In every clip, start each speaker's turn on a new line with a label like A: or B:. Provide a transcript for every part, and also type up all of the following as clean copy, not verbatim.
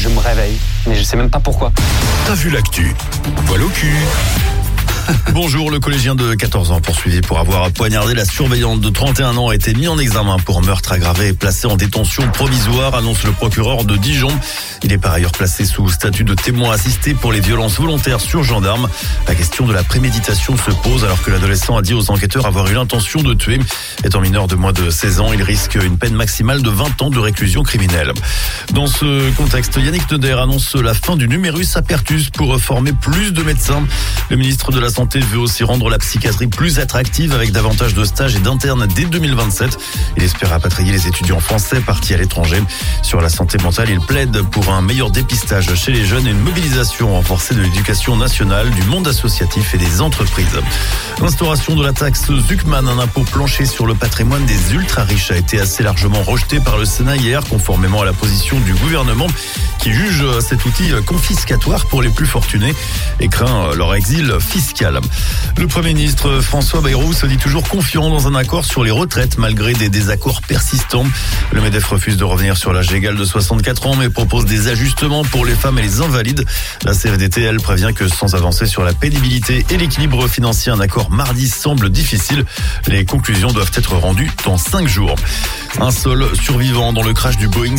A: je me réveille, mais je sais même pas pourquoi.
B: T'as vu l'actu? Poil au cul. Bonjour, le collégien de 14 ans poursuivi pour avoir poignardé la surveillante de 31 ans a été mis en examen pour meurtre aggravé et placé en détention provisoire, annonce le procureur de Dijon. Il est par ailleurs placé sous statut de témoin assisté pour les violences volontaires sur gendarme. La question de la préméditation se pose alors que l'adolescent a dit aux enquêteurs avoir eu l'intention de tuer. Étant mineur de moins de 16 ans, il risque une peine maximale de 20 ans de réclusion criminelle. Dans ce contexte, Yannick Neuder annonce la fin du numerus apertus pour former plus de médecins. Le ministre de la Santé veut aussi rendre la psychiatrie plus attractive avec davantage de stages et d'internes dès 2027. Il espère rapatrier les étudiants français partis à l'étranger. Sur la santé mentale, il plaide pour un meilleur dépistage chez les jeunes et une mobilisation renforcée de l'éducation nationale, du monde associatif et des entreprises. L'instauration de la taxe Zuckman, un impôt plancher sur le patrimoine des ultra-riches, a été assez largement rejetée par le Sénat hier, conformément à la position du gouvernement qui juge cet outil confiscatoire pour les plus fortunés et craint leur exil fiscal. Le Premier ministre François Bayrou se dit toujours confiant dans un accord sur les retraites malgré des désaccords persistants. Le MEDEF refuse de revenir sur l'âge légal de 64 ans mais propose des ajustements pour les femmes et les invalides. La CFDT, elle, prévient que sans avancer sur la pénibilité et l'équilibre financier, un accord mardi semble difficile. Les conclusions doivent être rendues dans 5 jours. Un seul survivant dans le crash du Boeing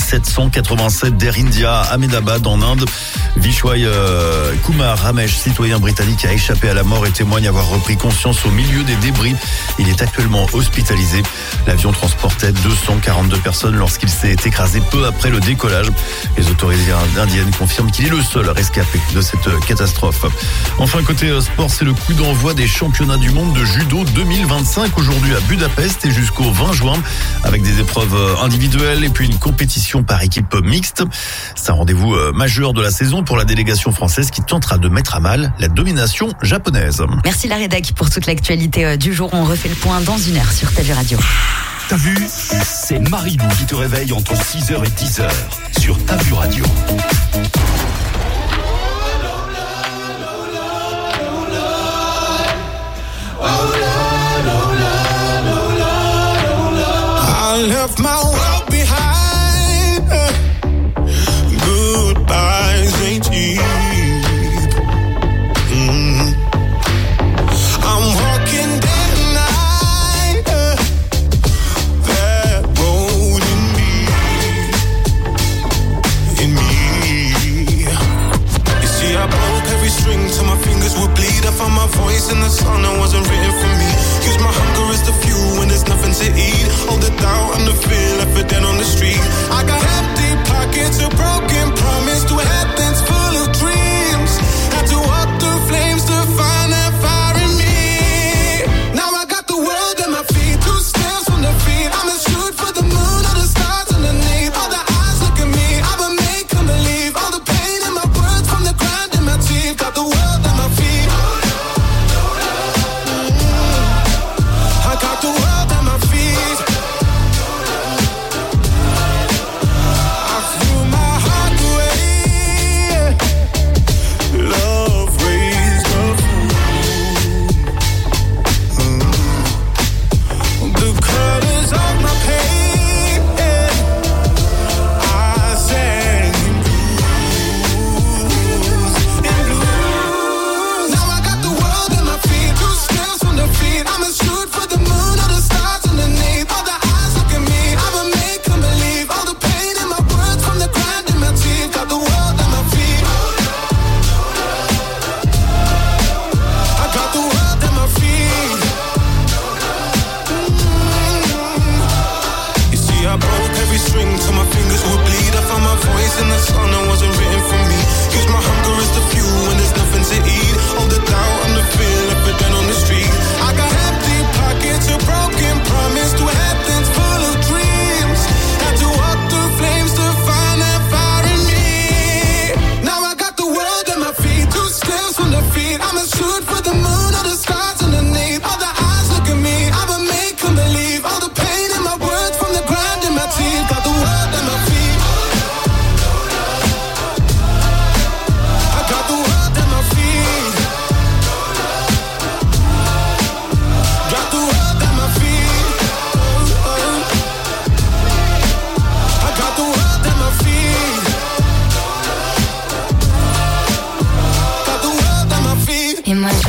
B: 787 d'Air India à Ahmedabad en Inde. Vishway Kumar Ramesh, citoyen britannique, a échappé à la mort et témoigne avoir repris conscience au milieu des débris. Il est actuellement hospitalisé. L'avion transportait 242 personnes lorsqu'il s'est écrasé peu après le décollage. Les autorités indiennes confirment qu'il est le seul rescapé de cette catastrophe. Enfin, côté sport, c'est le coup d'envoi des championnats du monde de judo 2025 aujourd'hui à Budapest et jusqu'au 20 juin avec des épreuves individuelles et puis une compétition par équipe mixte. C'est un rendez-vous majeur de la saison pour la délégation française qui tentera de mettre à mal la domination japonaise.
C: Merci la rédac pour toute l'actualité du jour. On refait le point dans 1 heure sur Ta Vue Radio.
B: T'as vu? C'est Marilou qui te réveille entre 6h et 10h sur Ta Vue Radio.
D: I left my world behind. Goodbyes ain't cheap. I'm walking day and night. That road in me. You see, I broke every string till my fingers would bleed. I found my voice in the song that wasn't written for me. Use my hunger as the fuel when there's nothing to eat. All the doubt and the fear left for dead on the street. I got empty pockets, a broken promise to heavens full of dreams. Had to walk through flames to find that fire in me. Now I got the world at my feet, 2 steps from defeat. I'ma shoot for the moon or the stars underneath. All the eyes look at me, I'ma make them believe. All the pain in my words from the grind in my teeth. Got the world at my feet. I got the world at my feet. I threw my heart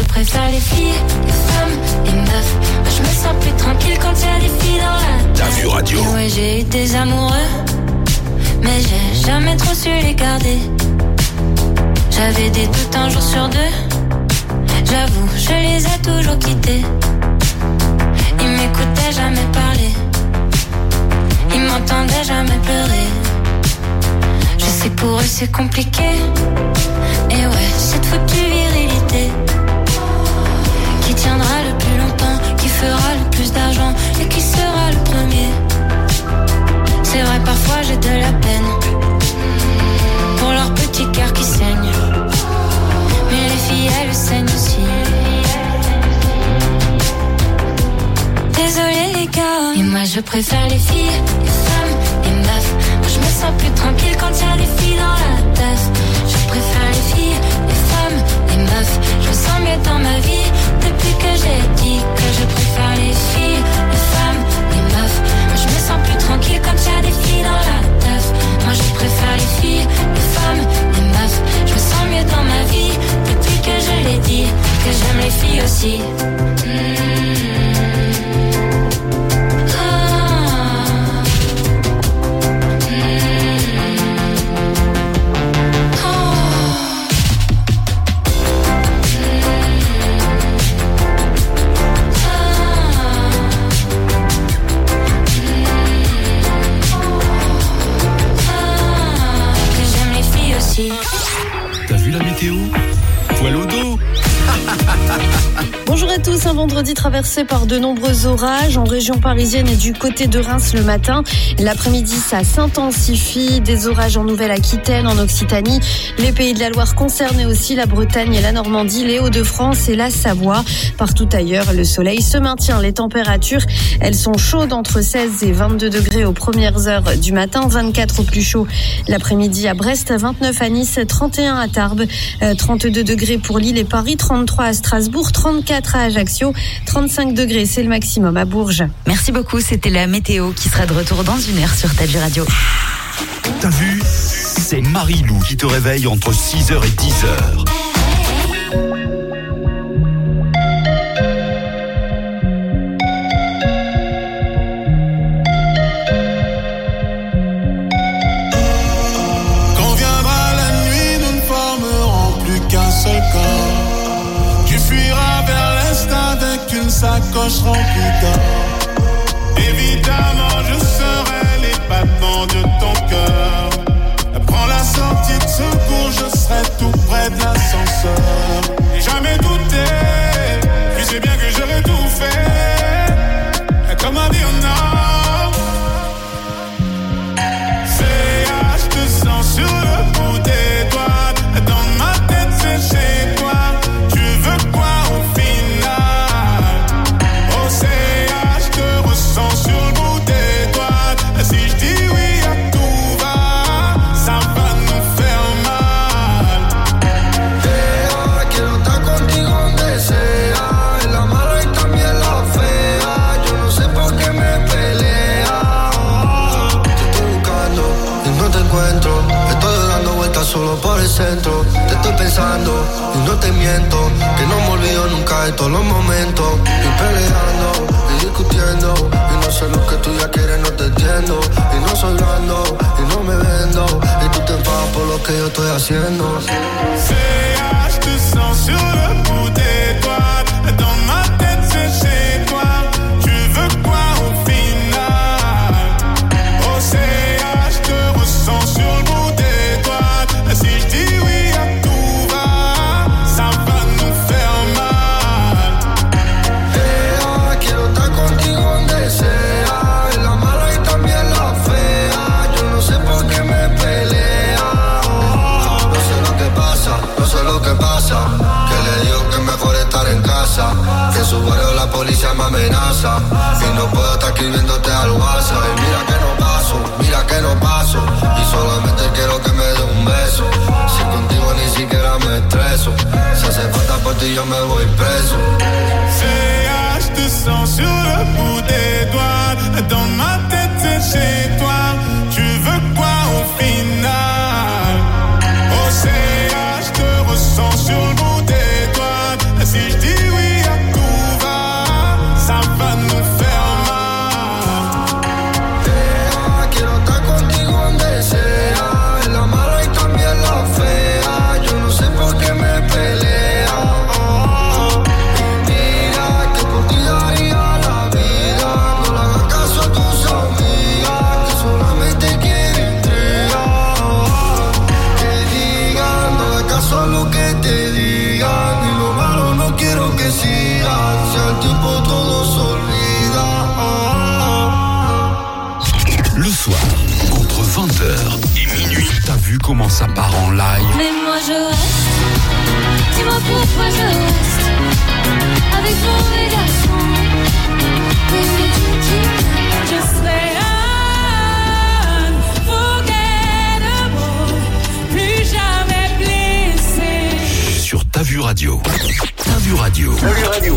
E: préfère les filles, les femmes, les meufs. Moi je me sens plus tranquille quand y a des filles dans la
D: T'as vu radio?
E: Et ouais, j'ai eu des amoureux, mais j'ai jamais trop su les garder. J'avais des doutes un jour sur deux. J'avoue, je les ai toujours quittés. Ils m'écoutaient jamais parler. Ils m'entendaient jamais pleurer. Je sais que pour eux c'est compliqué. Et ouais, cette foutue virilité qui tiendra le plus longtemps, qui fera le plus d'argent et qui sera le premier. C'est vrai, parfois j'ai de la peine pour leur petit cœur qui saigne. Mais les filles, elles saignent aussi. Désolée les gars. Et moi je préfère les filles, les femmes, les meufs. Moi je me sens plus tranquille quand y a des filles dans la teuf. Je préfère les filles, les femmes, les meufs. Je me sens mieux dans ma vie depuis que j'ai dit que je préfère les filles, les femmes, les meufs. Moi je me sens plus tranquille quand y a des filles dans la teuf. Moi je préfère les filles, les femmes, les meufs. Je me sens mieux dans ma vie depuis que je l'ai dit que j'aime les filles aussi.
B: T'as vu la météo? Poil au dos.
F: Bonjour à tous, un vendredi traversé par de nombreux orages en région parisienne et du côté de Reims le matin. L'après-midi, ça s'intensifie. Des orages en Nouvelle-Aquitaine, en Occitanie, les Pays de la Loire concernés aussi, la Bretagne et la Normandie, les Hauts-de-France et la Savoie. Partout ailleurs, le soleil se maintient. Les températures, elles sont chaudes entre 16 et 22 degrés aux premières heures du matin, 24 au plus chaud l'après-midi à Brest, 29 à Nice, 31 à Tarbes, 32 degrés pour Lille et Paris, 33 à Strasbourg, 34 à Ajaccio, 35 degrés, c'est le maximum à Bourges.
C: Merci beaucoup, c'était la météo qui sera de retour dans une heure sur T'as vu radio.
G: T'as vu? C'est Marie-Lou qui te réveille entre 6h et 10h.
D: Quand viendra la nuit, nous ne formerons plus qu'un seul corps. Tu fuiras vers l'est avec une sacoche remplie d'or. Évidemment, je serai les battements de ton cœur. Prends la sortie de secours, je serai tout près de l'ascenseur. J'ai jamais douté, tu sais bien que j'aurais tout fait. Comme un Vietnam. Je te sens sur le bout des doigts. Dans ma tête, c'est chez toi. Tu veux quoi au final? Oh, je te ressens sur le bout des doigts. Si je dis oui à tout va, ça va nous faire mal.
H: Quiero estar contigo donde sea, en la mala y también la fea. Yo no sé por qué me pelea. Te estoy buscando y no te encuentro. Estoy dando vueltas solo por el centro. Te estoy pensando y no te miento, que no me olvido nunca de todos los momentos. Y peleando y discutiendo, y no sé lo que tú ya quieres, no te entiendo. Y no soy blando y no me vendo, y tú te enfadas por lo que yo estoy haciendo.
D: Je te sens sur le bout des doigts. Dans ma tête, c'est chez toi. Tu veux quoi au final? Oh, je te ressens sur le bout des doigts. Si je dis oui à tout va, ça va nous faire mal.
H: Quiero estar contigo donde sea, en la mala y también la fea. Yo no sé por qué me pelea. No sé lo que pasa, no sé lo que pasa. Que le digo que es mejor estar en casa, que en su barrio la policía me amenaza. Y no puedo estar escribiéndote al WhatsApp. Y mira que no paso, mira que no paso. Y solamente quiero que me dé un beso. Si contigo ni siquiera me estreso. Si hace falta por ti yo me voy preso.
D: Je te sens sur le bout des doigts. Dans ma tête, c'est chez toi. Tu veux quoi au final? Oh, je te ressens sur le bout des doigts. Si je
G: ça part en live.
E: Mais moi je reste, dis-moi pourquoi je reste avec mauvais garçon. Just say unforgettable, plus jamais blessé.
G: Sur Ta Vue Radio. Ta Vue Radio.
H: Ta Vue Radio.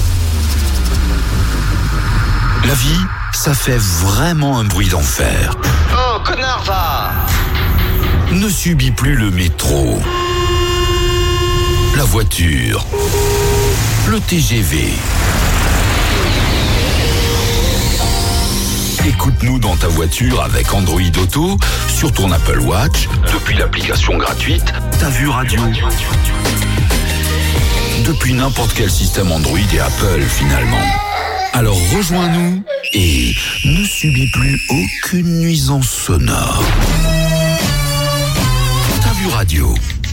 G: La vie, ça fait vraiment un bruit d'enfer.
H: Oh, connard, va!
G: Ne subis plus le métro, la voiture, le TGV. Écoute-nous dans ta voiture avec Android Auto, sur ton Apple Watch, depuis l'application gratuite Ta Vue Radio. Depuis n'importe quel système Android et Apple finalement. Alors rejoins-nous et ne subis plus aucune nuisance sonore. Ta Vue Radio.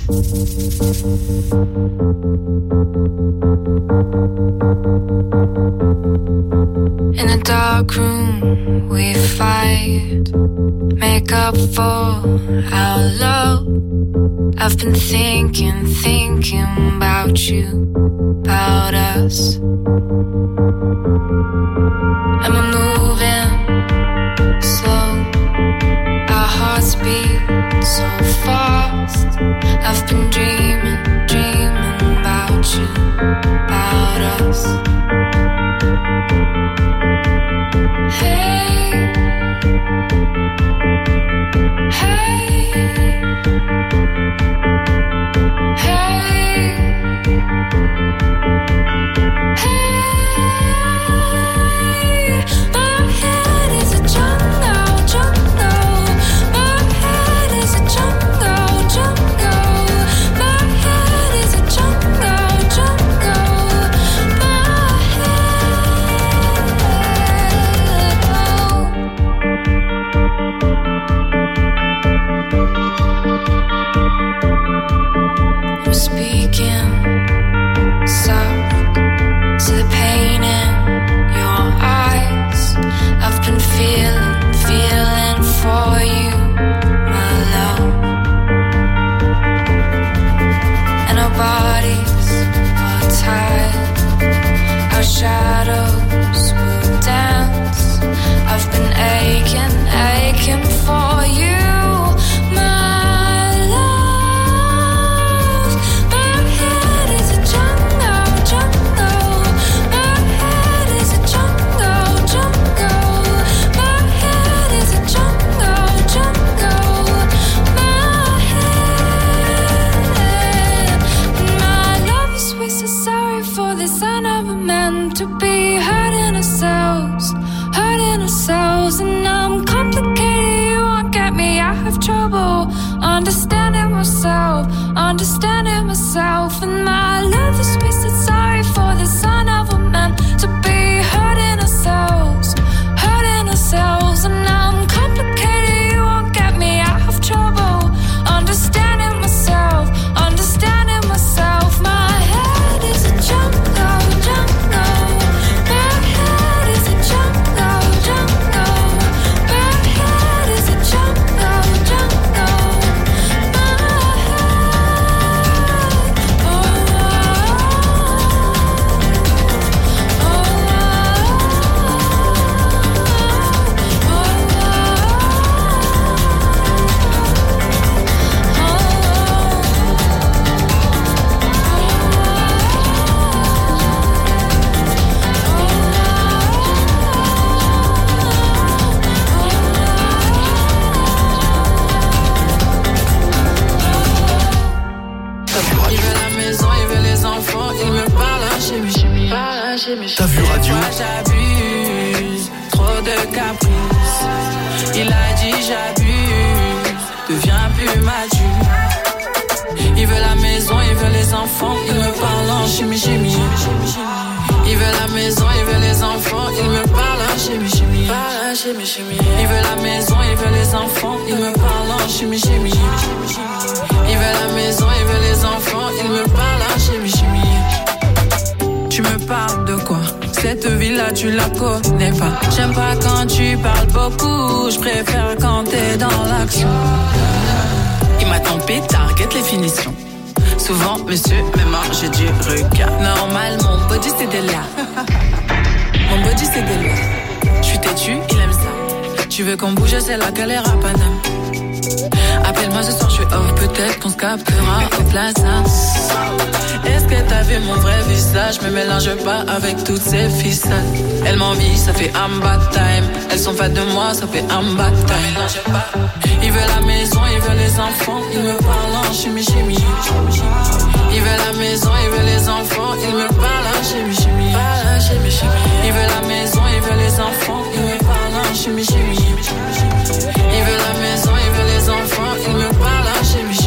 E: In a dark room we fight, make up for our love. I've been thinking about you, about us. And we're moving slow, our hearts beat so fast. I've been dreaming about you, about us. Hey, hey, hey, hey. My head is a jungle, jungle. My head is a jungle, jungle. My head is a jungle, jungle. My I'm speaking soft to the pain in your eyes. I've been feeling for you, my love. And our bodies are tied, our shadows will dance. I've been aching for you, my love. My head is a jungle, jungle. My head is a jungle, jungle. My head is a jungle, jungle. My head. My love is we so sorry for this. I never meant to be hurting ourselves, and I'm complicated. You won't get me. I have trouble understanding myself, and my love is wasted. Sorry for this. I never meant to be hurting ourselves, and I'm complicated. You won't get me. I have trouble understanding myself, My head is a jungle, jungle. My head is a jungle, jungle. My head is a jungle, jungle. My head, oh,
I: Il veut la maison, il veut les enfants, il me parle à chimie.
G: Ta Vue Radio.
I: Moi j'abuse, trop de caprices. Il a dit j'abuse, deviens plus mature. Il veut la maison, il veut les enfants, il me parle en chimie. Il veut la maison, il veut les enfants, il me parle en chimie. Il veut la maison, il veut les enfants, il me parle en chimie. Il veut la maison, il veut les enfants, il me parle en chimie. Tu me parles de quoi? Cette vie-là, tu la connais pas. J'aime pas quand tu parles beaucoup, je préfère quand t'es dans l'action. Il m'a Maintenant pétard, guette les finitions. Souvent, monsieur, même j'ai du regard. Normal, mon body c'est de là. Mon body c'est de là. J'suis têtu, il aime ça. Tu veux qu'on bouge, c'est la galère à Paname. Appelle-moi ce soir, j'suis off, peut-être qu'on se captera au plaza. Est-ce que t'as vu mon vrai visage? Me mélange pas avec toutes ces ficelles. Elle m'envie, ça fait un bad time. Elles sont fans de moi, ça fait un bad time. Mélange pas. Il veut la maison, il veut les enfants. Il me parle en chimie. Il veut la maison, il veut les enfants. Il me parle en chimie. Il veut la maison, il veut les enfants. Il me parle en chimie. Il veut la maison, il veut les enfants. Il me parle en chimie.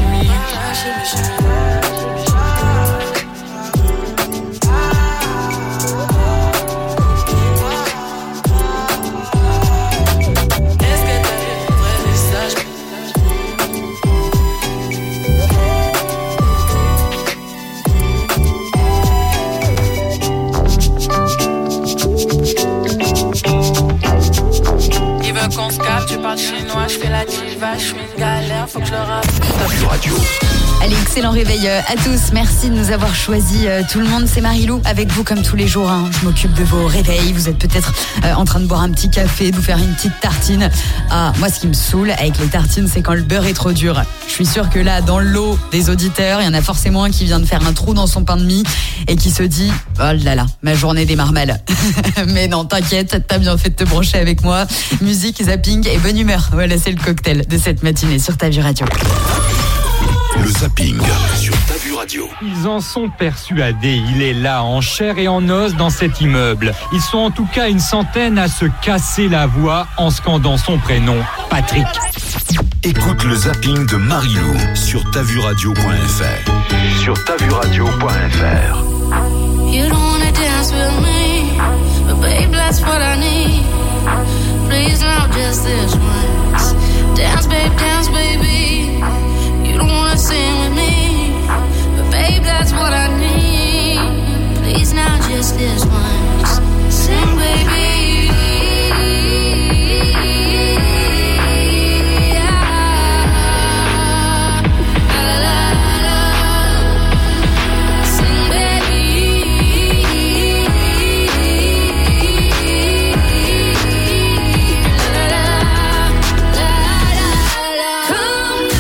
I: Qu'on se capte, tu parles chinois, je fais la diva, je suis une galère, faut que je le rappelle.
G: Radio.
C: Allez, excellent réveil à tous. Merci de nous avoir choisis tout le monde. C'est Marie-Lou avec vous comme tous les jours. Je m'occupe de vos réveils. Vous êtes peut-être en train de boire un petit café, de vous faire une petite tartine. Ah, moi, ce qui me saoule avec les tartines, c'est quand le beurre est trop dur. Je suis sûre que là, dans l'eau des auditeurs, il y en a forcément un qui vient de faire un trou dans son pain de mie et qui se dit « Oh là là, ma journée démarre mal. » Mais non, t'inquiète, t'as bien fait de te brancher avec moi. Musique, zapping et bonne humeur. Voilà, c'est le cocktail de cette matinée sur Ta Vue Radio.
G: Le zapping sur Ta Vue Radio.
J: Ils en sont persuadés, il est là en chair et en os dans cet immeuble. Ils sont en tout cas une centaine à se casser la voix en scandant son prénom, Patrick.
G: Écoute le zapping de Marie-Lou sur tavuradio.fr. Sur tavuradio.fr.
E: You don't wanna dance with me, but babe, that's what I need. Please now, just this once. Dance, baby. You don't wanna sing with me, but babe, that's what I need. Please now, just this once. Sing, baby. Come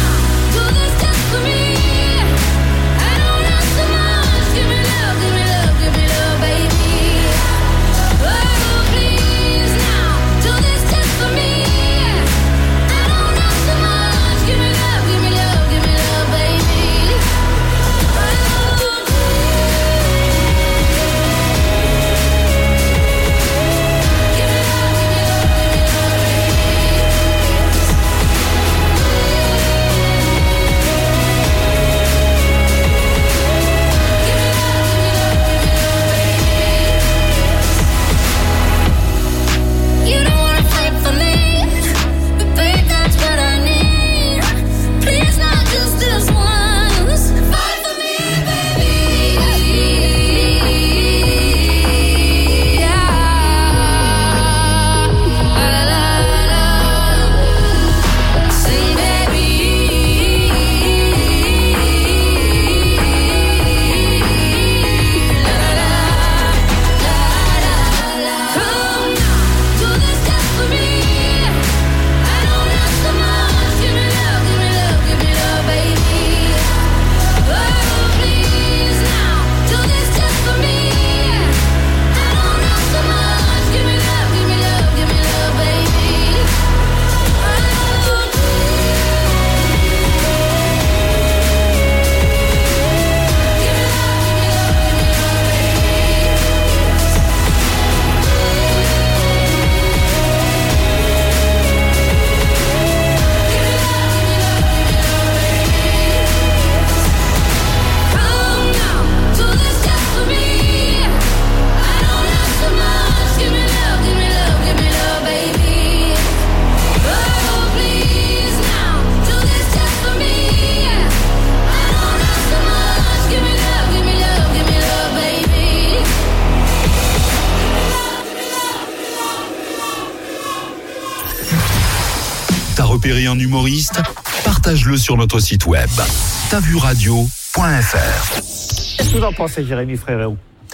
G: repérer un humoriste? Partage-le sur notre site web tavuradio.fr.
K: Qu'est-ce que vous en pensez, Jérémy Frérot?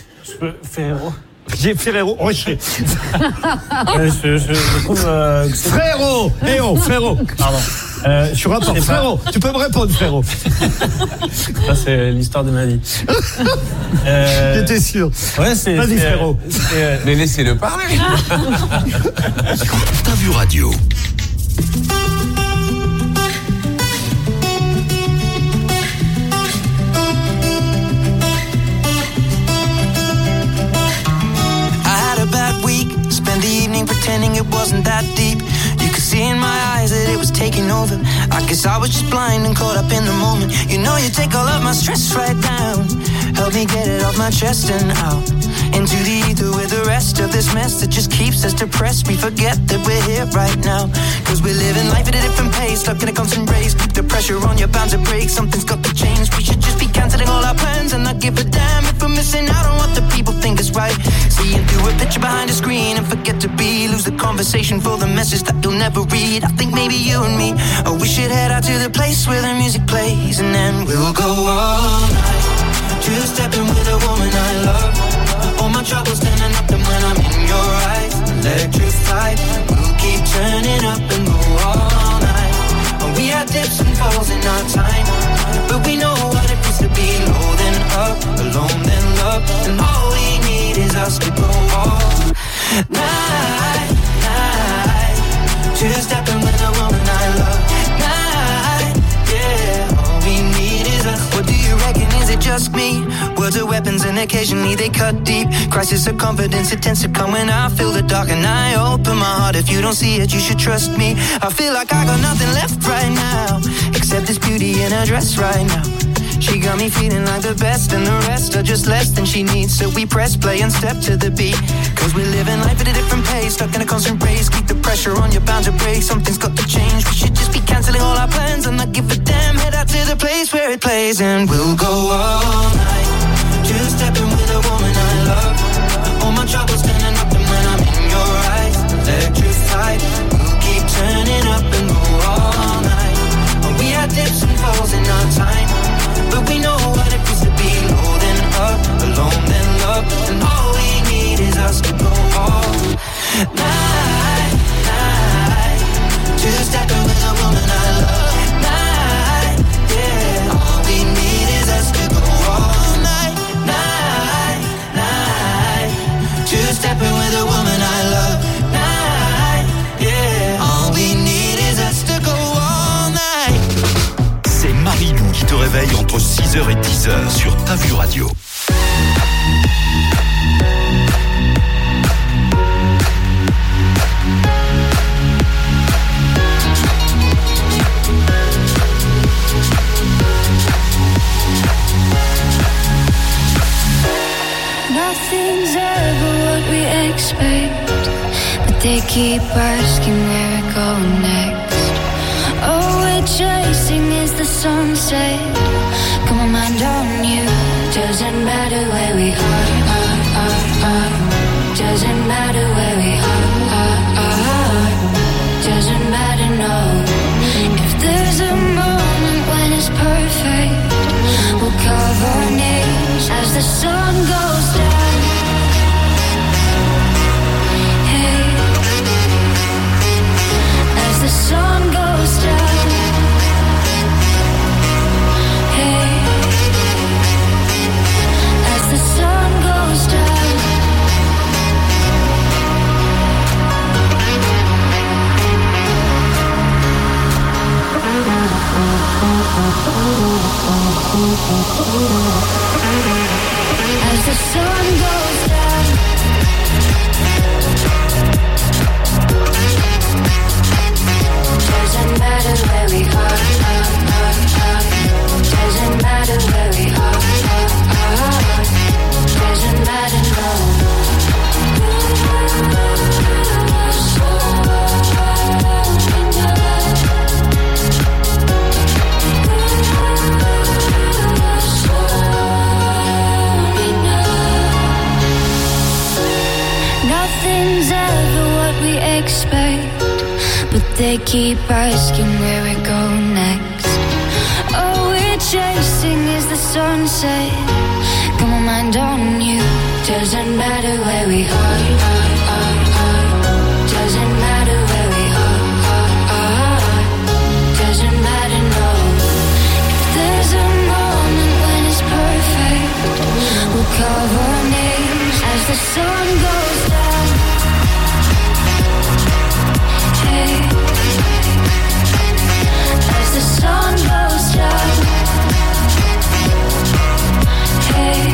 K: Ferrero Rocher. Je trouve frérot. Frérot. Pardon. Je suis rapport. Frérot, tu peux me répondre, frérot.
L: Ça, c'est l'histoire de ma vie.
K: J'étais sûr.
L: Ouais, c'est.
K: Vas-y, frérot.
L: Mais laissez-le parler.
G: T'as vu radio.
M: Pretending it wasn't that deep. You could see in my eyes that it was taking over. I guess I was just blind and caught up in the moment. You know you take all of my stress right down. Help me get it off my chest and out into the ether with the rest of this mess that just keeps us depressed. We forget that we're here right now, cause we're living life at a different pace, stuck in a constant race. Keep the pressure on, you're bound to break. Something's got to change. We should just be cancelling all our plans and not give a damn if we're missing out on what the people think is right. Seeing through a picture behind a screen and forget to be. Lose the conversation for the message that you'll never read. I think maybe you and me, oh, we should head out to the place where the music plays, and then we'll go all night. Just stepping with a woman I love. All my troubles standing up, and when I'm in your eyes, electrified. We'll keep turning up and go all night. And we had dips and falls in our time, but we know what it feels to be low then up, alone then love. And all we need is us to go all night. Just stepping with a woman I love. Night, yeah. All we need is us. What do you reckon? Is it just me? Words are weapons and occasionally they cut deep. Crisis of confidence, it tends to come when I feel the dark and I open my heart. If you don't see it, you should trust me. I feel like I got nothing left right now, except this beauty in her dress right now. She got me feeling like the best, and the rest are just less than she needs. So we press play and step to the beat, cause we're living life at a different pace, stuck in a constant race. Keep the pressure on, you're bound to break. Something's got to change. We should just be cancelling all our plans and not give a damn. Head out to the place where it plays, and we'll go all night. Just stepping with a woman I love. All my troubles standing up, and when I'm in your eyes, electrified. We'll keep turning up and go all night. And we had dips and falls in our time, but we know what it feels to be low then up, alone then love. And all we need is us to go all night, night. Just stepping with a woman I love. Night, yeah. All we need is us to go all night, night, night. Just stepping with a woman I love. Night, yeah. All we need is us to go all night.
G: C'est Marilou qui te réveille entre 6h et 10h sur Ta Vu Radio.
E: Nothing's ever what we expect, but they keep asking where we're going next. All we're chasing is the sunset. Got my mind on you. Doesn't matter where we are. Doesn't matter where we are. Doesn't matter, no. If there's a moment when it's perfect, we'll carve our names as the sun goes down. Hey, as the sun goes down. Hey, as the sun goes down. As the sun goes down. Doesn't matter where we are. Doesn't matter where we are. Doesn't matter, no. Nothing's ever what we expect, but They keep asking where we go next. All we're chasing is the sunset. Got my mind on you. Doesn't matter where we are. Doesn't matter where we are. Doesn't matter, no. If there's a moment when it's perfect, we'll carve our names as the sun goes down. Hey, as the sun goes down. Hey.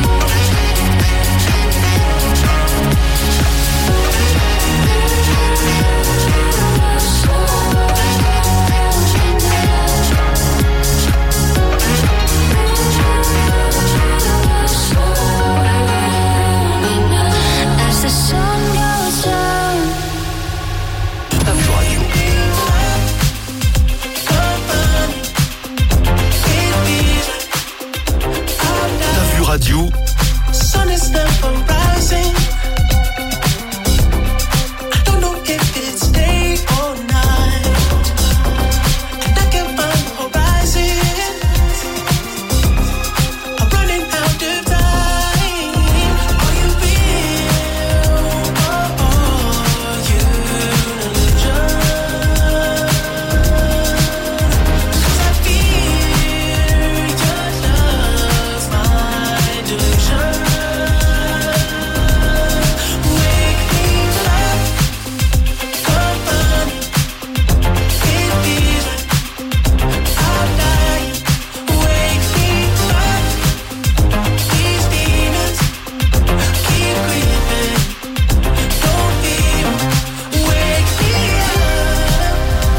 G: Radio.
N: Sun is never rising. I don't know if it's day or night. And I can't find the horizon. I'm running out of time. Are you real? Or are you an illusion? 'Cause I feel your love, my delusion. Wake me up, come on. It feels like I'm dying. Wake me up. These demons keep creeping. Don't fear. Wake me up.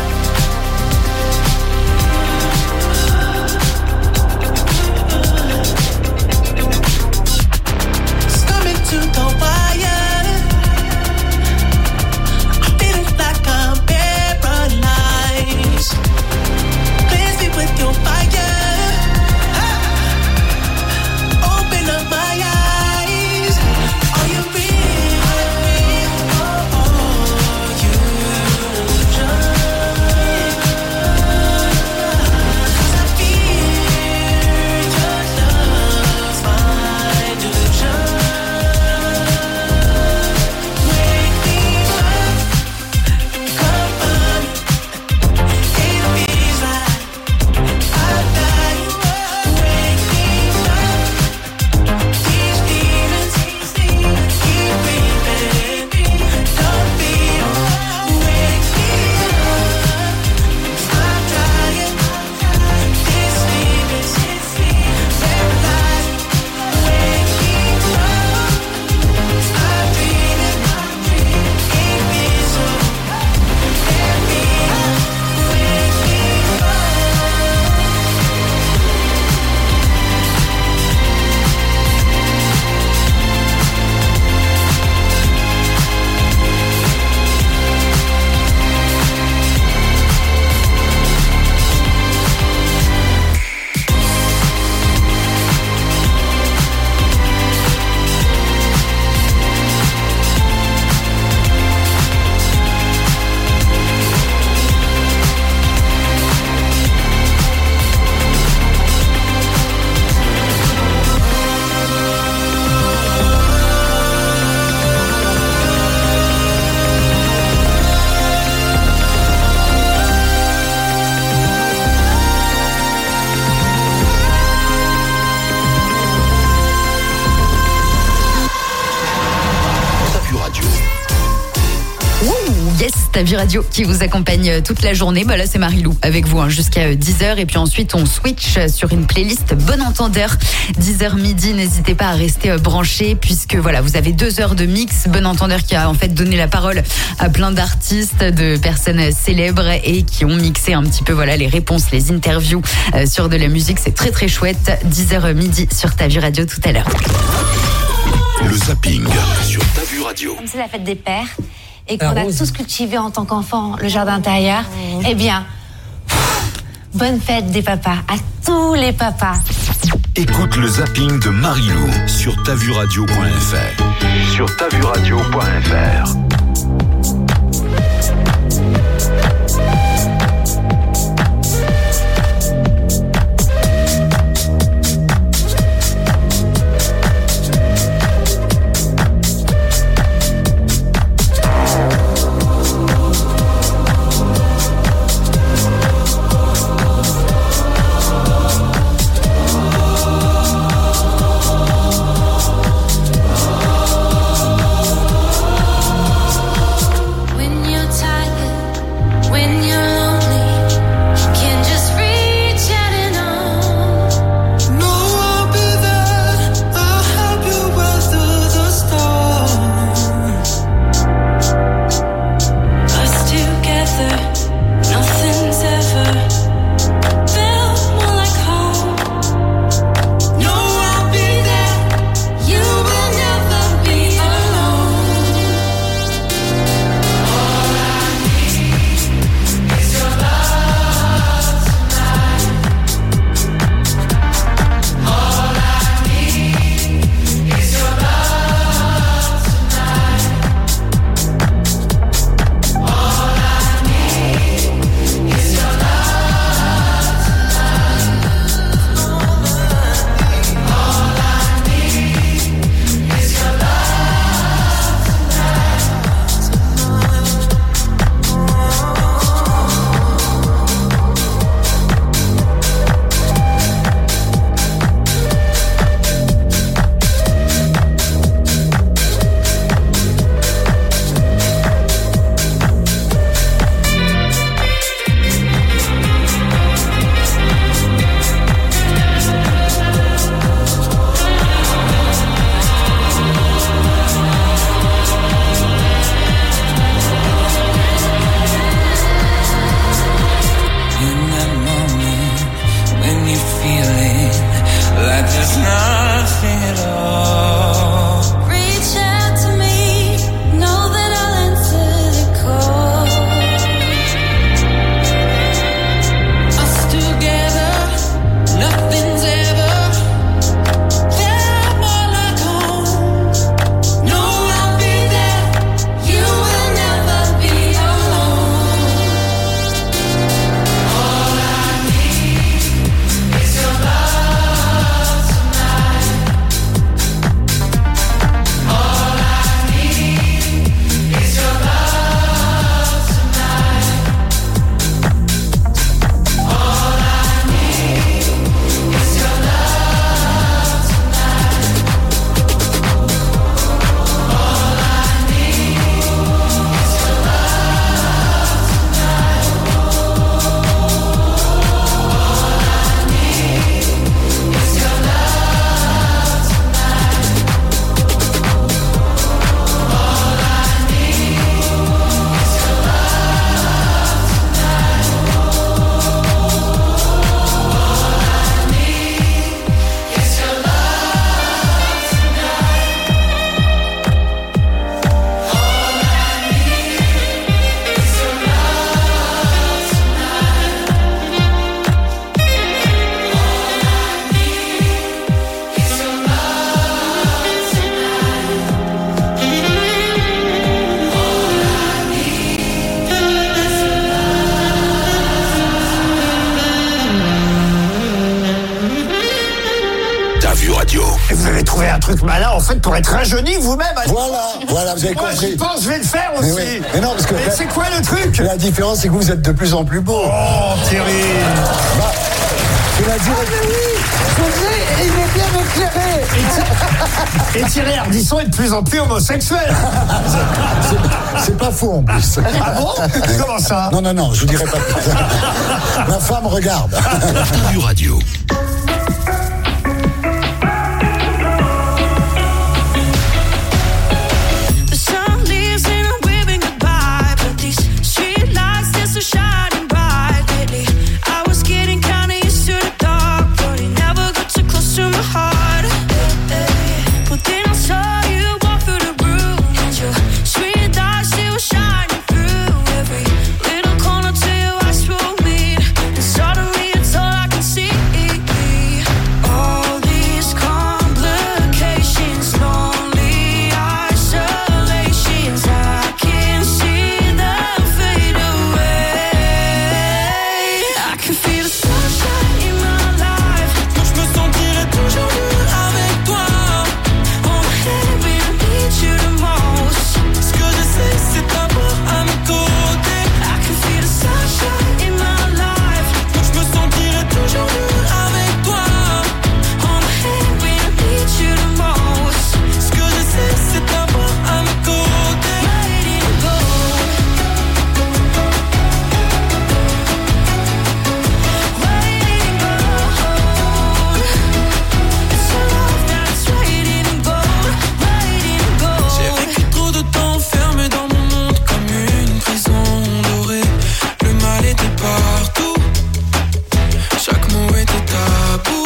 N: It's coming to the wire. I'm feeling like I'm paralyzed. Cleanse me with your fire. Open up my eyes. Are you real? Or are you an illusion? 'Cause I feel your love, my delusion. Wake me up, come on. It feels like I'm dying. Wake me up. These demons keep creeping. Don't fear. Wake me up. I'm trying. This sleep is paralyzed. Wake me up. I'm dreaming. It feels so heavy. Wake me up.
G: T'as vu radio.
C: Ouh, yes, T'as vu radio qui vous accompagne toute la journée. Bah là, c'est Marie-Lou avec vous jusqu'à 10h. Et puis ensuite, on switch sur une playlist Bon Entendeur. 10h midi, n'hésitez pas à rester branchés puisque voilà, vous avez 2 heures de mix. Bon Entendeur qui a en fait donné la parole à plein d'artistes, de personnes célèbres et qui ont mixé un petit peu voilà les réponses, les interviews sur de la musique. C'est très très chouette. 10h midi sur T'as vu radio tout à l'heure.
G: Le zapping sur T'as vu radio.
O: Comme c'est la fête des pères et qu'on a tous cultivé en tant qu'enfant le jardin intérieur, eh bien, bonne fête des papas à tous les papas.
G: Écoute le zapping de Marie-Lou sur tavuradio.fr. Sur tavuradio.fr. T'as vu radio.
K: Et vous avez trouvé un truc malin, en fait, pour être rajeuni vous-même.
P: Voilà, vous avez
K: Moi,
P: compris.
K: j'y pense, je vais le faire aussi.
P: Mais non, parce que.
K: Mais c'est quoi le truc?
P: La différence, c'est que vous êtes de plus en plus beau.
K: Oh, Thierry.
P: C'est la direction.
K: Il est bien éclairé. Et Thierry Ardisson est de plus en plus homosexuel.
P: C'est pas faux en plus.
K: Ah bon? Comment ça?
P: Non, je vous dirai pas plus. Ma femme regarde.
G: T'as vu radio.
N: The sun leaves and I'm waving goodbye, but these street lights, they're so shining bright lately. I was getting kinda used to the dark, but it never got too close to my heart. But then I saw you walk through the room, and your sweet eyes, they were shining through every little corner to your eyes for me. And suddenly it's all I can see. All these complications, lonely isolations, I can see them fade away. I can feel the sunshine in my life. Moi je me sentirais toujours mieux avec toi. On my head when I need you the most. Ce que je sais c'est t'avoir à mes côtés. I can feel the sunshine in my life. Moi je me sentirais toujours mieux avec toi. On my head when I need you the most. Ce que je sais c'est t'avoir à mes côtés. Letting go. J'ai vécu trop de temps enfermé dans mon monde comme une prison dorée. Le mal était partout, chaque mot était tabou.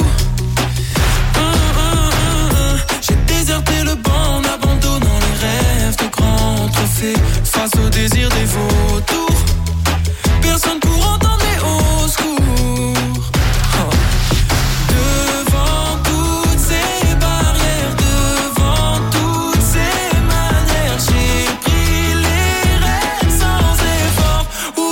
N: J'ai déserté le banc en abandonnant les rêves de grands trophées face au désir des vautours. Personne pour entendre les hauts secours. Devant toutes ces barrières, devant toutes ces manières, j'ai pris les rênes sans effort.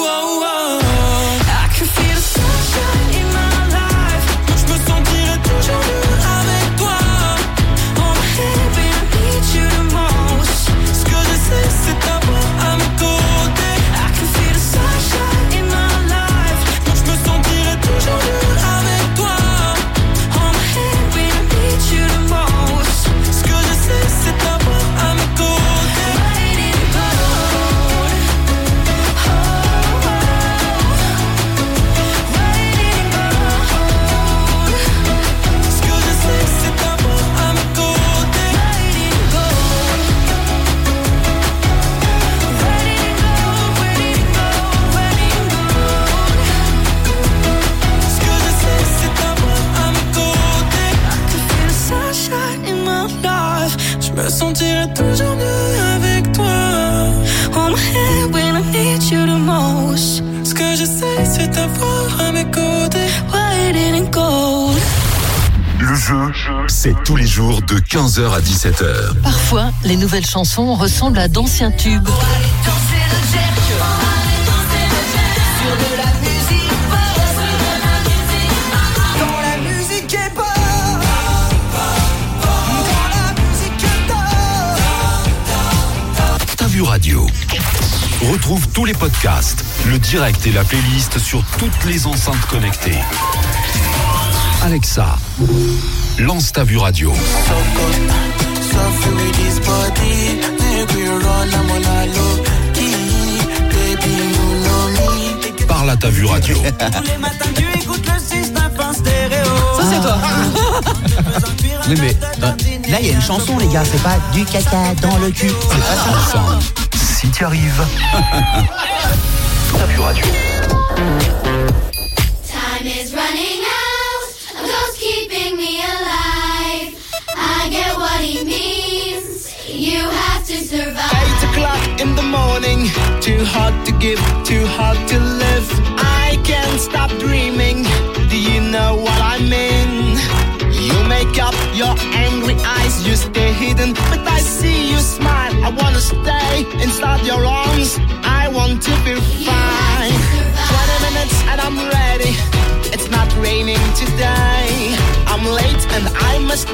N: I can feel the sunshine in my life. Moi je me sentirais toujours mieux avec toi. On my head when I need you the most. Ce que je sais c'est t'avoir à mes côtés. I can feel the sunshine in my life. Moi je me sentirais toujours mieux avec toi. On my head when I need you the most. Ce que je sais c'est t'avoir à mes côtés. Letting go. Ce que je sais c'est t'avoir à mes côtés. Letting go. Ce que je sais c'est t'avoir à mes côtés. I can feel the sunshine in my life. Je me sentirais toujours mieux avec toi. On my head when I need you the most. Ce que je sais c'est t'avoir à mes côtés. Waiting in gold.
G: Le jeu, c'est tous les jours de 15h à 17h.
Q: Parfois, les nouvelles chansons ressemblent à d'anciens tubes.
G: T'as vu radio. Retrouve tous les podcasts, le direct et la playlist sur toutes les enceintes connectées. Alexa, lance T'as vu radio. Parle à T'as vu radio.
R: Ça c'est toi.
S: Oui mais là il y a une chanson les gars, c'est pas du caca dans le cul. C'est pas ça.
G: Ensemble, si tu arrives. T'as vu radio.
T: Time is running out, a ghost keeping me alive. I get what he means, you have to survive.
N: 8 o'clock in the morning, too hard to give, too hard to live. I can't stop dreaming, do you know what I mean? You make up your angry eyes, you stay hidden, but I see you smile. I wanna stay inside your arms, I want to be fine. 20 minutes and I'm ready, it's not raining today. I'm late and I must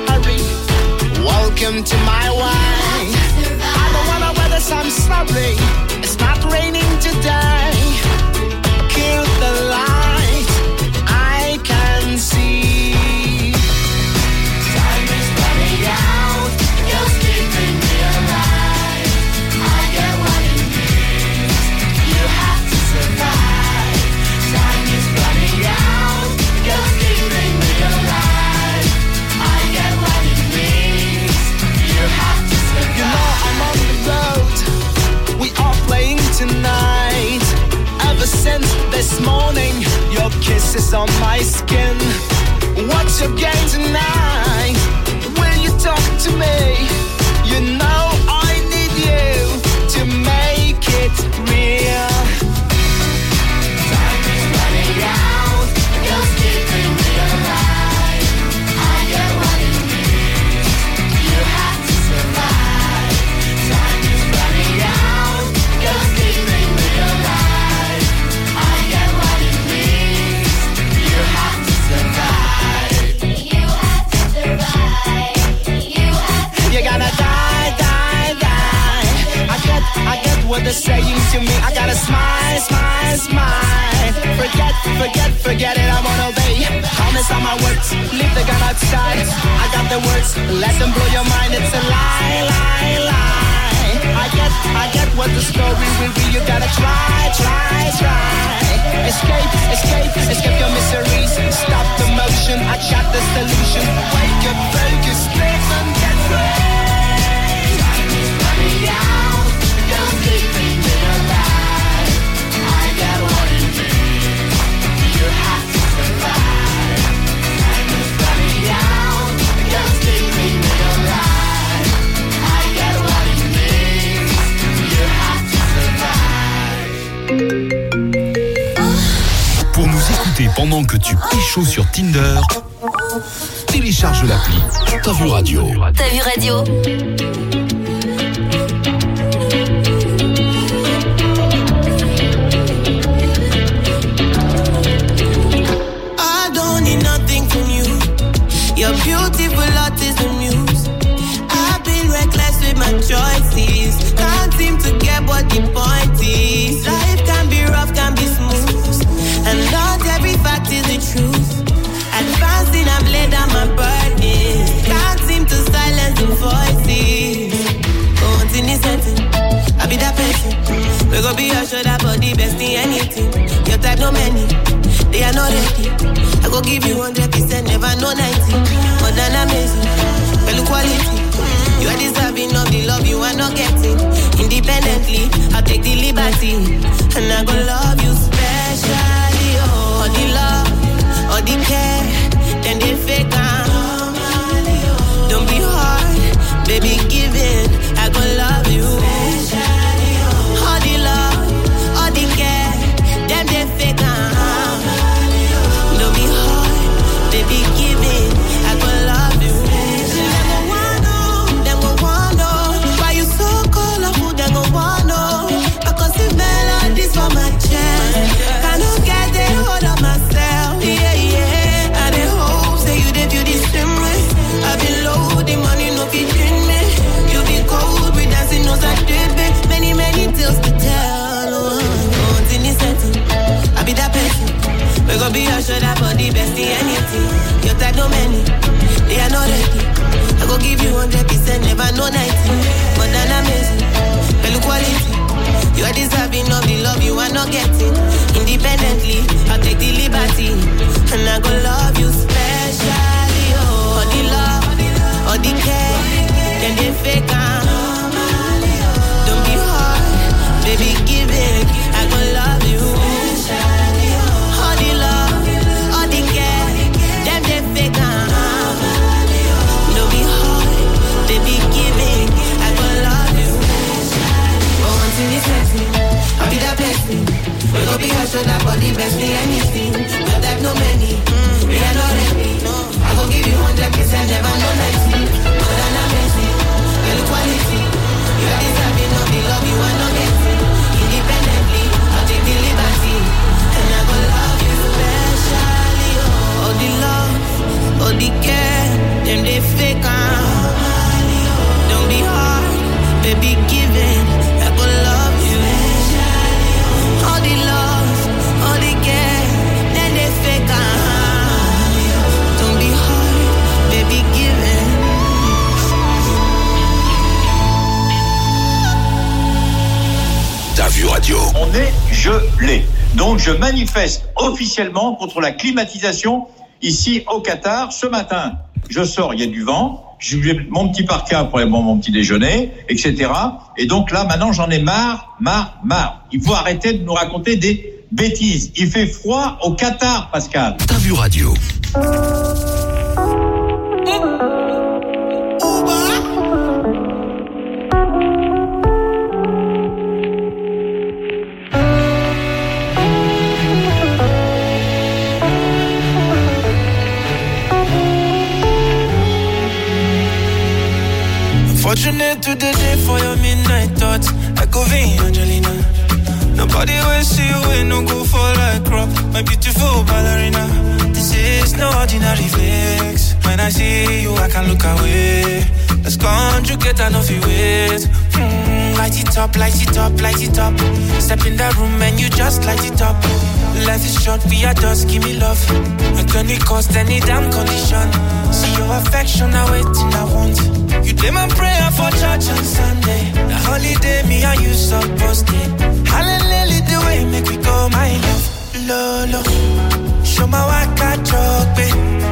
U: to my wife. I don't wanna weather some sorry. It's not raining today. Kill the light, I can see.
T: Time is running out, you're keeping me alive. I get what it means, you have to survive. Time is running out, you're keeping me alive. I get what it means, you have to survive.
U: You know I'm on the road, we are playing tonight. Ever since this morning, your kiss is on my skin. What's your game tonight? Will you talk to me? You know I need you to make it real.
T: Time is running out, you're keeping me alive. I get what it means, you have to survive. Time is running out, you're keeping me alive. I get what it means, you have to survive. You have to survive.
U: You gotta die, die, die. I get what they're saying to me. I gotta smile, smile, smile. Forget it, I won't obey. Promise on my words, leave the gun outside. I got the words, let them blow your mind. It's a lie, lie, lie. I get what the story will be. You gotta try. Escape your miseries. Stop the motion, I got the solution. Wake up, focus, live and get free.
T: Time is running out, you're keeping me alive. I get what it means, you have to survive. Time is running out, you're keeping me alive. I get what it means, you have to survive.
G: Pour nous écouter pendant que tu pécho sur Tinder, télécharge l'appli T'as vu radio.
E: T'as vu radio?
N: I don't need nothing from you. Your beautiful heart is the muse. I've been reckless with my choices. Can't seem to get what the point is. Life can be rough, can be smooth, and not every fact is the truth. Advancing, I've laid down my burden. Can't seem to silence the voices. What's in this setting? I be that person. We gon' be your shoulder, body, best in anything. Your type, no many. They are not ready. I go give you 100%, never no 90. More than amazing, well quality. You are deserving of the love you are not getting. Independently, I'll take the liberty, and I go love you specially. Oh, all the love, all the care, then they fake out. Don't be hard, baby, give it. I go love you specially. All the love, all the care, then they fake out. Don't be hard, baby, give it. I go love you. Them go wanna, why you so colorful? Them go wanna, because the melodies for my chest. Cannot get the hold of myself, yeah. And the hope say you did you this same way. I've been low, the money no featuring me. You be cold, we dancing no side baby. Many tales to tell. Oh, in this setting, I be that person. We gon' be your shoulder, body, best in anything. Your type, no many, they are not ready. I go give you 100%, never no 90. More than amazing, well quality. You are deserving of the love you are not getting. Independently, I'll take the liberty, and I go love you specially. Oh, all the love, all the care, then they fake out. Don't be hard, baby, give it. I go love you. All the love, all the care, them they fake out. Don't be hard, baby, give it. I go love you. Oh, until it's sexy, I'll be that blessing. We gon' be her shoulder, body, best in anything. But that no many, we are not ready. I gon' give you 100%, never no 90. More than amazing, well quality. You are deserving of the love you are not getting. Independently, I'll take the liberty, and I go love you specially. All the love, all the care, them they fake out.
G: Radio.
A: On est gelé. Donc je manifeste officiellement contre la climatisation ici au Qatar. Ce matin, je sors, il y a du vent, je mets mon petit parka pour aller boire mon petit déjeuner, etc. Et donc là, maintenant, j'en ai marre. Il faut arrêter de nous raconter des bêtises. Il fait froid au Qatar, Pascal.
G: T'as vu Radio.
U: Fortunate to the day for your midnight thoughts. Like Ovie, Angelina. Nobody will see you in no go for like crop. My beautiful ballerina. This is no ordinary flex. When I see you, I can't look away. Let's conjugate, I know if you wait. Light it up, light it up, light it up. Step in that room and you just light it up. Life is short, we are just give me love. At any cost, any damn condition. See your affection, I waiting, I want. You did my prayer for church on Sunday. The holiday, me and you supposed to. Hallelujah, the way make we go, my love. Lolo, show my waka choke.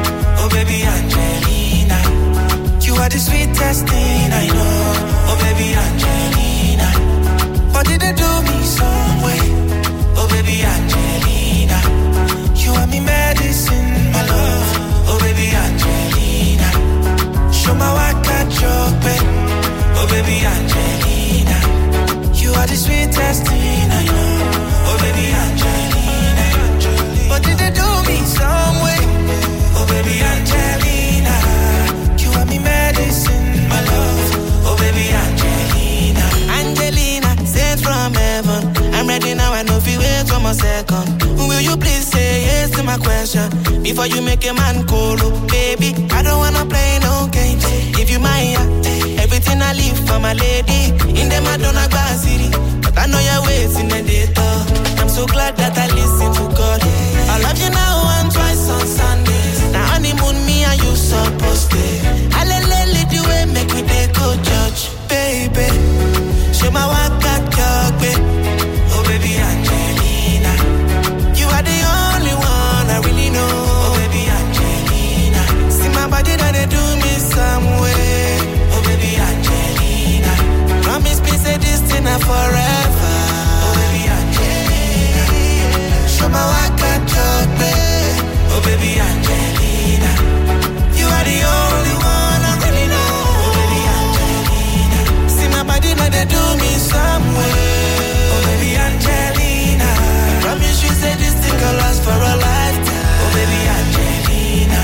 U: Oh baby Angelina, you are the sweetest thing I know. Oh baby Angelina, but did they do me some way? Oh baby Angelina, you are me medicine, my love. Oh baby Angelina, show my waka choke. Oh baby Angelina, you are the sweetest thing I know. Oh baby Angelina, but did they do me some way? Oh baby Angelina, you are me medicine, my love. Oh baby Angelina, Angelina, sent from heaven. I'm ready now, I know if you wait 1 more second. Will you please say yes to my question before you make a man colo? Baby, I don't wanna play no games. Give you my heart, everything I leave for my lady. In the Madonna Bar City, but I know you're waiting the data. I'm so glad that I listen to God. I love you now and twice on Sundays. Now honeymoon, me and you supposed to. Hallelujah, the way make me dey go church, baby. Show my waka talk, baby. Oh baby Angelina, you are the only one I really know. Oh baby Angelina, see my body that they do me some way. Oh baby Angelina, promise me say this thing forever. Oh baby Angelina, show my waka talk, baby. Oh baby Angelina, you are the only one I really know. Oh baby Angelina, see my body that they do me some way. Oh baby Angelina, promise you say this thing can last for a lifetime. Oh baby Angelina.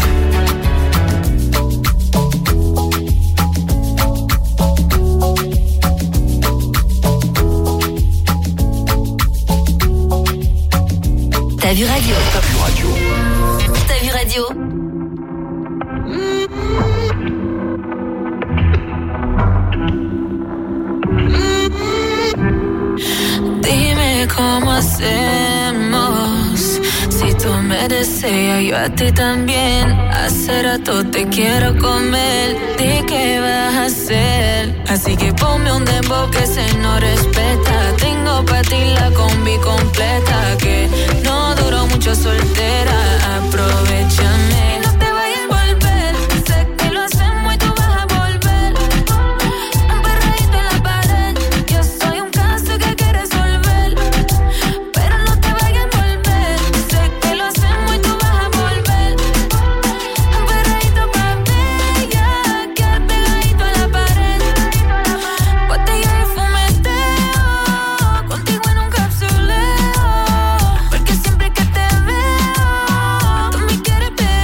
E: T'as vu Radio?
G: T'as vu Radio.
E: T'as vu Radio?
I: Dime cómo hacemos. Si tú me deseas, yo a ti también. Hace rato te quiero comer. ¿De qué vas a hacer? Así que ponme un dembow que se no respeta. Tengo pa' ti la combi completa. Que no duró mucho soltera. Aprovechame. No te vayas a volver. Sé que lo hacemos y tú vas a volver. Un perreíto en la pared. Yo soy un caso que hay que resolver. Pero no te vayas a volver. Sé que lo hacemos y tú vas a volver. Un perreíto pa' bella. Quedar pegadito a la pared. Botella de fumeteo. Contigo en un capsuleo. Porque siempre que te veo, tú me quieres ver.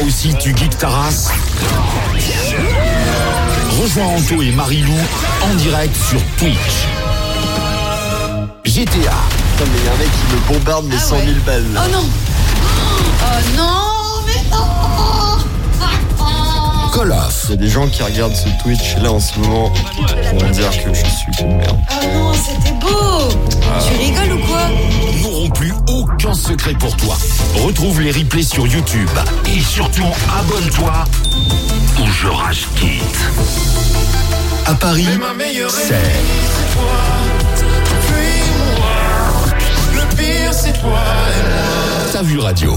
G: aussi tu geeks ta race? Rejoins Anto et Marilou en direct sur Twitch. GTA.
B: Putain, mais il y a un mec qui me bombarde mes 100 000 balles. Là.
C: Oh non. Oh non, mais non.
G: Call of.
B: Il y a des gens qui regardent ce Twitch là en ce moment qui vont dire que je suis une merde.
C: Oh non, c'était beau. Tu rigoles ou quoi?
G: Nous n'aurons plus aucun secret pour toi. Retrouve les replays sur YouTube. Et surtout, abonne-toi au Je Rage Quitte. À Paris, c'est...
T: Le pire c'est toi et moi.
G: T'as vu radio.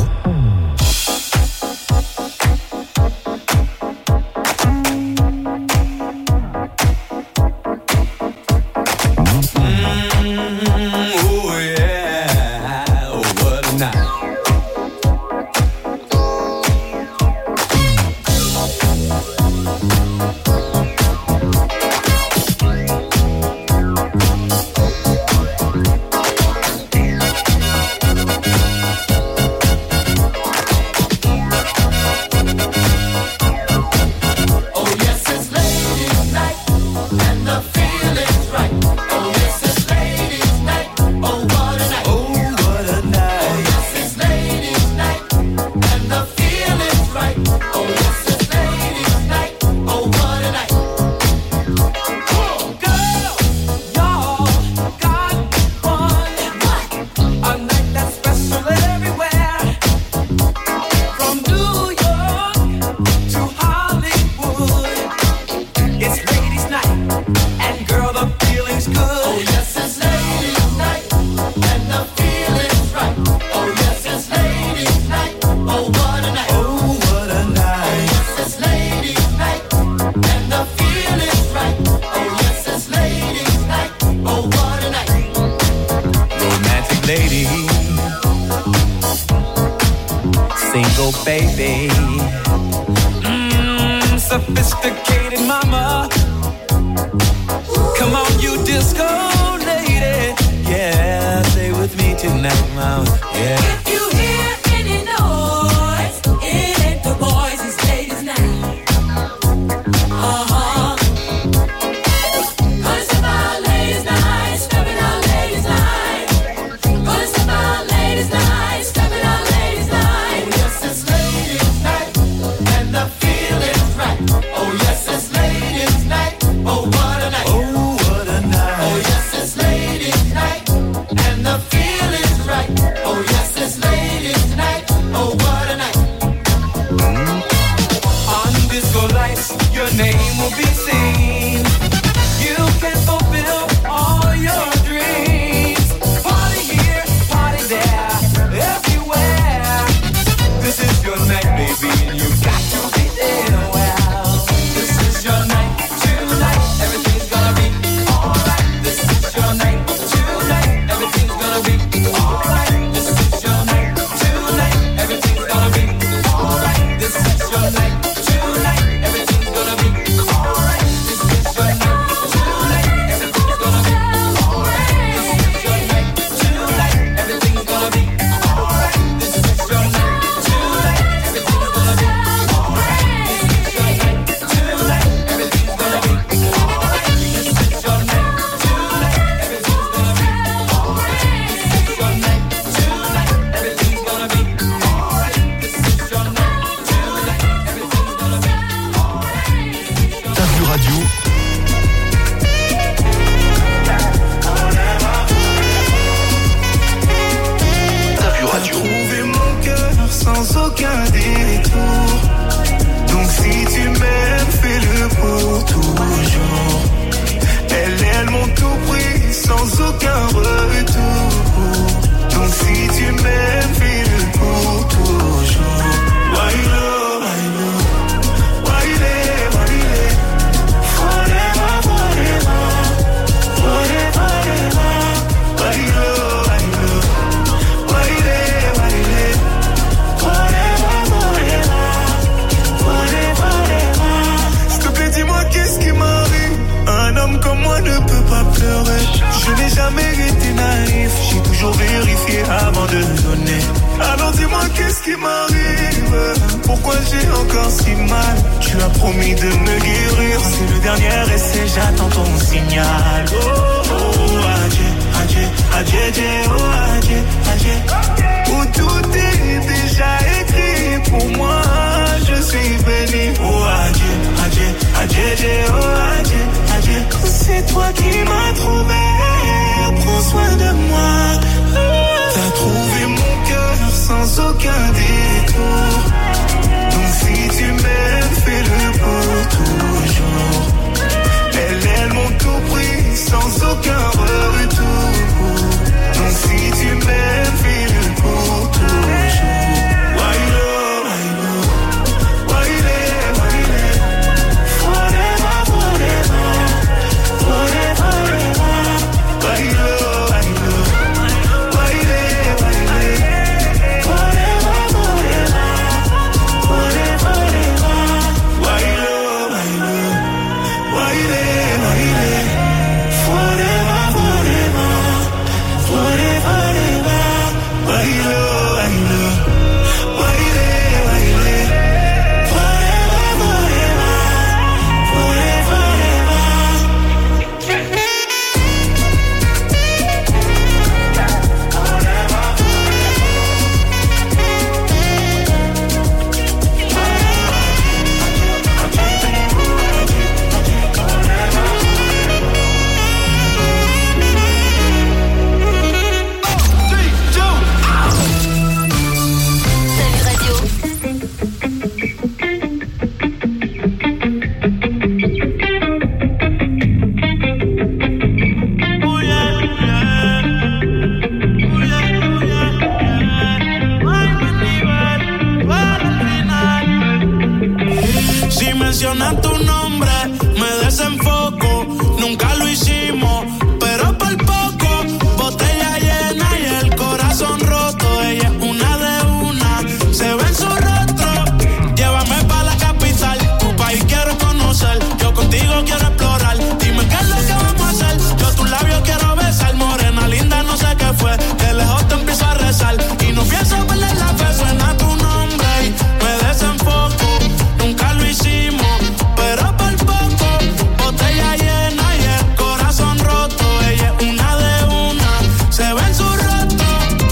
T: Sophisticated mama. Come on, you disco lady. Yeah, stay with me tonight, mama. Yeah.
N: If you hear any noise, it ain't the boys, it's ladies night. Uh-huh. 'Cause it's about ladies night, stepping out ladies night. 'Cause it's about ladies night, stepping out ladies night.
T: Yes, it's ladies night, and the feeling's right. Oh yes, it's ladies night. Oh what a night. Oh what a night. Oh yes, it's ladies night, and the feeling's right. Oh yes, it's ladies night. Oh what a night. On disco lights, your name will be seen. You can fulfill all your dreams. Party here, party there, everywhere. This is your night, baby, and you got to be there. Well, this is your night tonight. Everything's gonna be alright. This is your night tonight. Everything's gonna be alright. This is your night tonight. Everything's gonna be alright. This is your night tonight. Everything's gonna be alright. This is your night tonight. Everything's gonna be alright. This is your night tonight. Everything's gonna be alright. This is your night tonight. Everything's gonna be alright. This is your night tonight. Everything's gonna be alright. This is your night tonight. Everything's gonna be alright. This is your night tonight. Everything's gonna be alright. This is your night tonight. Everything's gonna be alright.
G: T'as vu radio. T'as vu radio.
T: Trouver mon cœur sans aucun détour. Donc si tu m'aimes, fais-le pour toujours. Elles m'ont tout pris sans aucun retour. Donc si tu m'aimes, fais-le pour toujours. Wailo, wailo, waile, waile. Forever, forever, forever, forever. Wailo, wailo, waile, waile. Forever, forever, forever, forever. S'il te plaît, dis-moi qu'est-ce qui m'arrive. Un homme comme moi ne peut pas pleurer. Je n'ai jamais été naïf. J'ai toujours vérifié avant de donner. Alors dis-moi qu'est-ce qui m'arrive.
U: pourquoi j'ai encore si mal. Tu as promis de me guérir, c'est le dernier essai, j'attends ton signal. Oh, oh, adieu, adieu, adieu, oh, adieu, adieu. Où tout est déjà écrit, pour moi, je suis béni. Oh, adieu, adieu, adieu, oh, adieu, adieu. C'est toi qui m'as trouvé, prends soin de moi. T'as trouvé mon cœur sans aucun détour. Donc si tu m'aimes, fais-le pour toujours. Elles m'ont tout pris sans aucun retour. Donc si tu m'aimes, fais-le pour toujours. Wailo, wailo, waile, waile. Forever, forever, forever, forever. Wailo, wailo, waile, waile. Forever, forever, forever, forever. Wailo, wailo, waile, waile. Forever, forever, forever, forever. Wailo, wailo, waile, waile. Forever, forever, forever,
T: Salut Radio.
U: Si mencionas tu nombre, me desenfoco. Nunca lo hicimos, pero por poco. Botella llena y el corazón roto. Ella es una de una, se ve en su rostro. Llévame pa' la capital, tu país quiero conocer. Yo contigo quiero explorar. Dime qué es lo que vamos a hacer. Yo tus labios quiero besar. Morena linda, no sé qué fue. De lejos te empiezo a rezar. Y no pienso perder la fe. Suena tu nombre y me desenfoco. Nunca lo hicimos, pero por poco. Botella llena y el corazón roto. Ella es una de una, se ve en su rostro.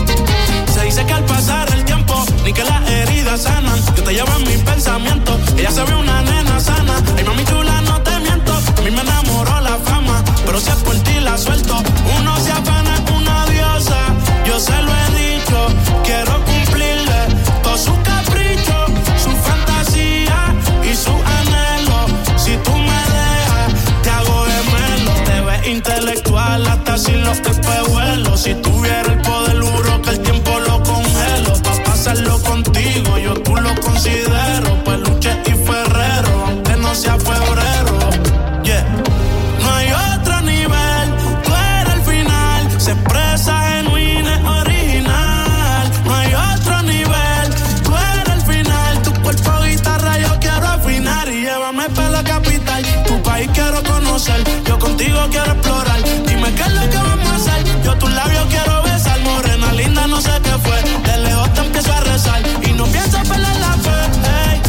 U: Se dice que al pasar el tiempo, ni que las heridas sanan. Yo te llevo en mis pensamientos. Ella se ve una nena sana. Ay, mami chula, no te miento. A mí me enamoró la fama, pero si es por ti la suelto. Uno se afana en una diosa. Yo se lo he dicho, quiero cumplirle todos sus caprichos, su fantasía y su anhelo. Si tú me dejas, te hago gemelo. Te ves intelectual hasta sin los espejuelos. Si tuviera el poder, juro que el tiempo lo congelo. Pa' pasarlo contigo, yo tú lo considero. Peluche y Ferrero, aunque no sea febrero. Yeah. No hay otro nivel, tú eres el final. Se expresa genuina, es original. No hay otro nivel, tú eres el final. Tu cuerpo guitarra yo quiero afinar. Y llévame pa' la capital, tu país quiero conocer. Yo contigo quiero explorar. Dime qué es lo que vamos a hacer. Yo tus labios quiero besar. Morena linda, no sé qué fue. De lejos te empiezo a rezar. Y no pienso perder la fe, hey.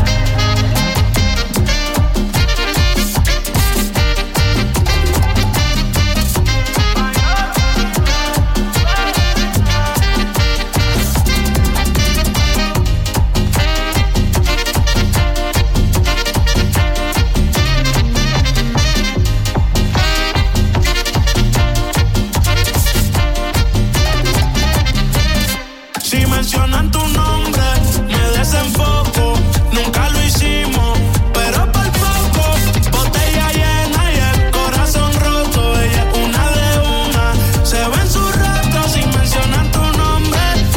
U: Si mencionan tu nombre,